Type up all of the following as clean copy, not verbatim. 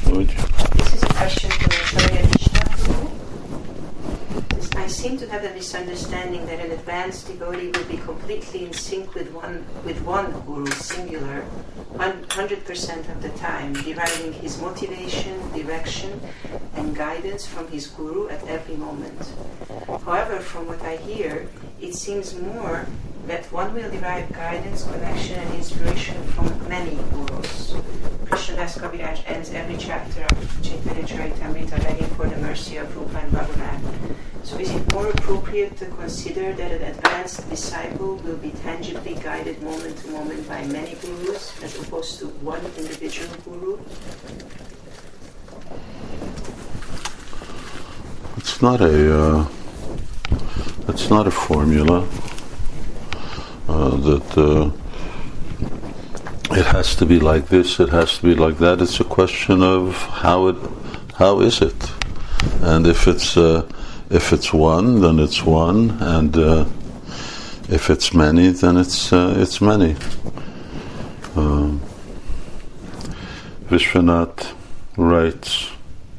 This is a question from Acharya Vishnu. I seem to have a misunderstanding that an advanced devotee will be completely in sync with one guru, singular, 100% of the time, deriving his motivation, direction, and guidance from his guru at every moment. However, from what I hear, it seems more that one will derive guidance, connection, and inspiration from many gurus. Krishnadas Kaviraj ends every chapter of Chaitanya Charitamrita begging for the mercy of Rupa and Bhagavan. So is it more appropriate to consider that an advanced disciple will be tangibly guided moment to moment by many gurus as opposed to one individual guru? It's not a formula that it has to be like this, it has to be like that. It's a question of how is it, and if it's one, then it's one, and if it's many, then it's many. Vishwanath writes,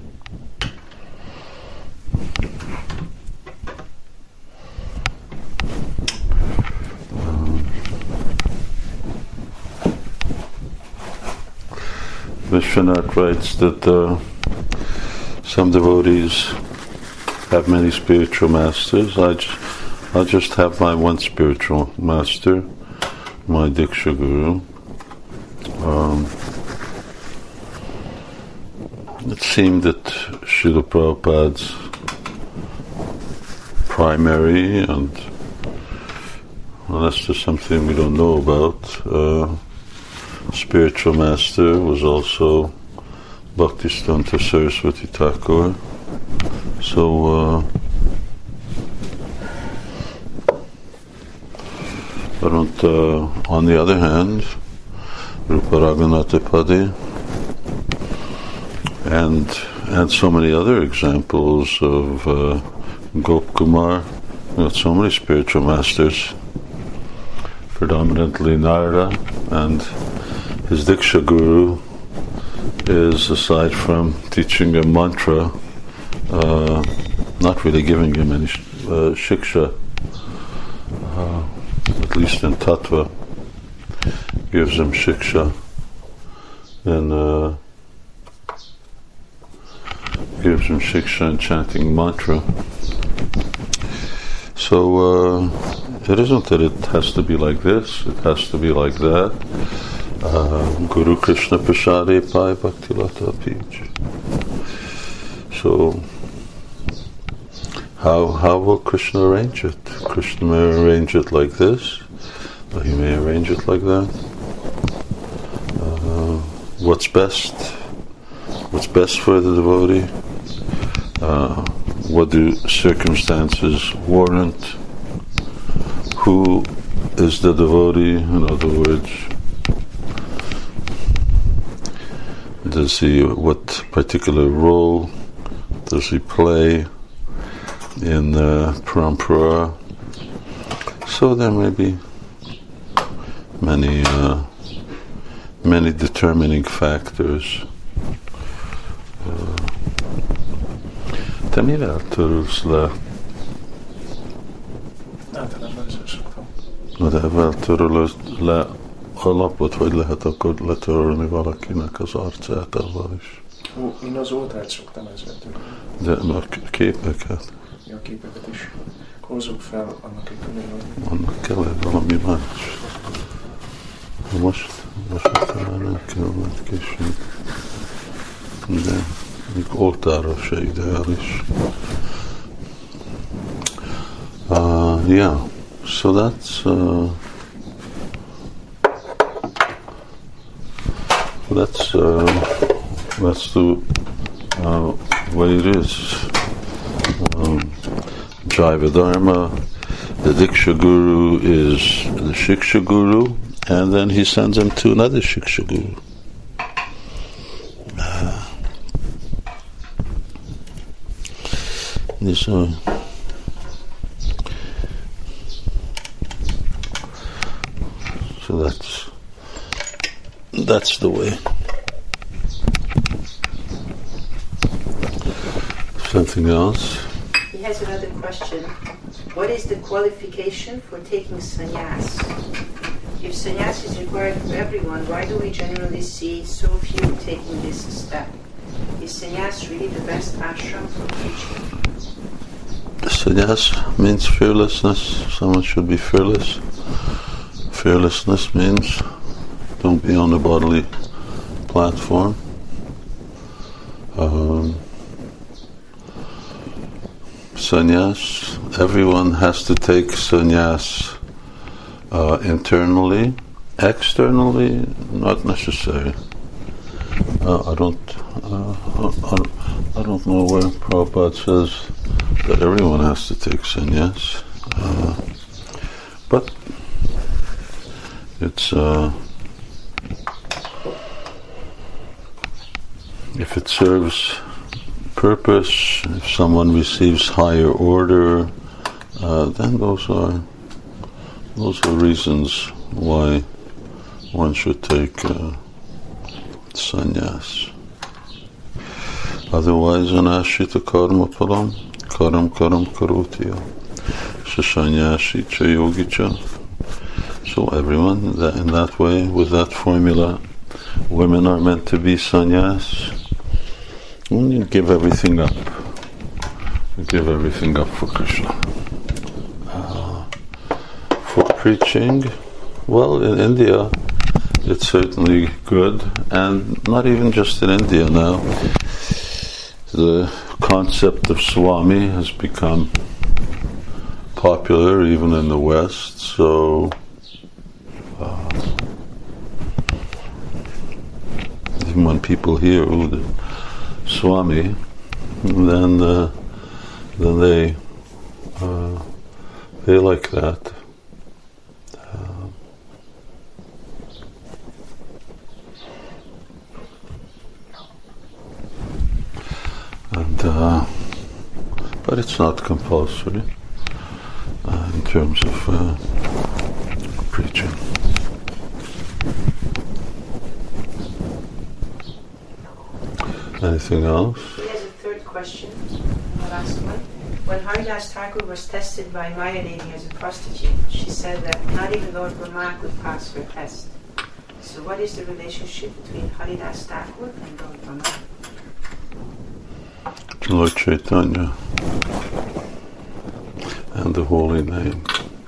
that some devotees have many spiritual masters. I'll just have my one spiritual master, my Diksha Guru. It seemed that Srila Prabhupada's primary, and unless there's something we don't know about, spiritual master was also Bhaktisiddhanta Saraswati Thakur. So on the other hand, Rupa Raghunatha Padi and so many other examples of Gop Kumar, so many spiritual masters, predominantly Narada, and his Diksha Guru is, aside from teaching a mantra, not really giving him any shiksha, at least in Tattva, gives him shiksha in chanting mantra. So it isn't that it has to be like this, it has to be like that. Guru Krishna Prasade Pai Bhaktilata Pij. So how will Krishna arrange it? Krishna may arrange it like this, or he may arrange it like that. What's best? What's best for the devotee? What do circumstances warrant? Who is the devotee? In other words, what particular role does he play in the parampara? So there may be many determining factors. Te mivel törülsz le? Általában szoktam. De ezzel törölöd le a lapot, vagy lehet akkor letörölni valakinek az arcát avval is? Én az oltárt szoktam ezzel törölni. De a képeket? Ja, a képeket is. Hozzuk fel annak egy külön. Annak kell valami más. Most talán nem kell majd később. De még oltára se ideális. Yeah, so that's the way it is. Jaiva Dharma, the Diksha Guru is the Shiksha Guru, and then he sends him to another Shiksha Guru. So that's the way. Something else? He has another question. What is the qualification for taking sannyas? If sannyas is required for everyone, why do we generally see so few taking this step? Is sannyas really the best ashram for preaching? Sannyas means fearlessness. Someone should be fearless. Fearlessness means don't be on the bodily platform. Sannyas, everyone has to take sannyas internally. Externally, not necessary. I don't know where Prabhupada says that everyone has to take sannyas, but it's if it serves purpose, if someone receives higher order, then those are reasons why one should take sannyas. Otherwise, anashita karma param, karam karotya, sannyasi cha yogi cha. So everyone, in that way, with that formula, women are meant to be sannyas. And you give everything up. You give everything up for Krishna. For preaching, well, in India, it's certainly good, and not even just in India now. The concept of Swami has become popular even in the West, so even when people hear the Swami, then they like that. But it's not compulsory in terms of preaching. Anything else? He has a third question, the last one. When Haridas Thakur was tested by Maya Devi as a prostitute, she said that not even Lord Brahma could pass her test. So what is the relationship between Haridas Thakur and Lord Brahma? Lord Chaitanya and the holy name.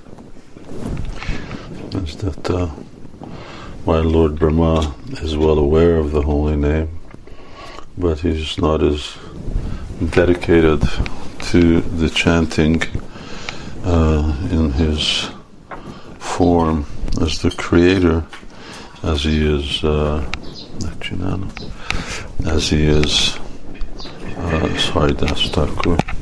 Is that while Lord Brahma is well aware of the holy name, but he's not as dedicated to the chanting in his form as the creator as he is Haridas Thakur.